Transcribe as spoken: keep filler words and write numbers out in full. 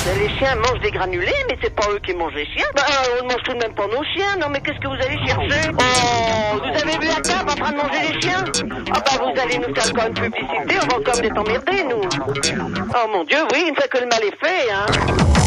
Les chiens mangent des granulés, mais c'est pas eux qui mangent les chiens. Bah, on ne mange tout de même pas nos chiens. Non, mais qu'est-ce que vous allez chercher? Oh, vous avez vu la cave en train de manger les chiens? Ah bah, vous allez nous faire encore une publicité, on va encore être emmerdés, nous. Oh mon Dieu, oui, une fois que le mal est fait, hein.